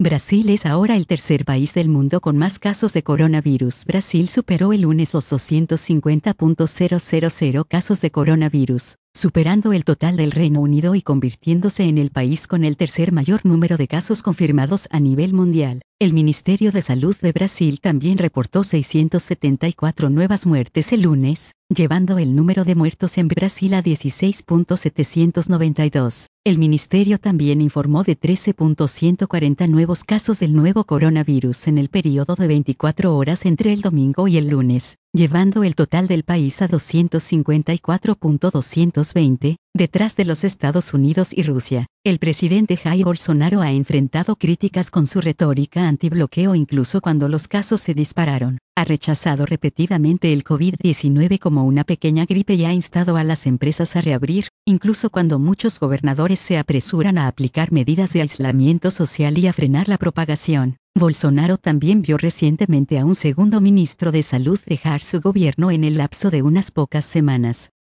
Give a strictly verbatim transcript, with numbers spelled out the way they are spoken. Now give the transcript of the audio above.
Brasil es ahora el tercer país del mundo con más casos de coronavirus. Brasil superó el lunes los doscientos cincuenta mil casos de coronavirus, superando el total del Reino Unido y convirtiéndose en el país con el tercer mayor número de casos confirmados a nivel mundial. El Ministerio de Salud de Brasil también reportó seiscientas setenta y cuatro nuevas muertes el lunes, llevando el número de muertos en Brasil a dieciséis mil setecientos noventa y dos. El ministerio también informó de trece mil ciento cuarenta nuevos casos del nuevo coronavirus en el periodo de veinticuatro horas entre el domingo y el lunes, llevando el total del país a doscientos cincuenta y cuatro mil doscientos veinte, detrás de los Estados Unidos y Rusia. El presidente Jair Bolsonaro ha enfrentado críticas con su retórica antibloqueo incluso cuando los casos se dispararon. Ha rechazado repetidamente el COVID diecinueve como una pequeña gripe y ha instado a las empresas a reabrir, incluso cuando muchos gobernadores se apresuran a aplicar medidas de aislamiento social y a frenar la propagación. Bolsonaro también vio recientemente a un segundo ministro de Salud dejar su gobierno en el lapso de unas pocas semanas.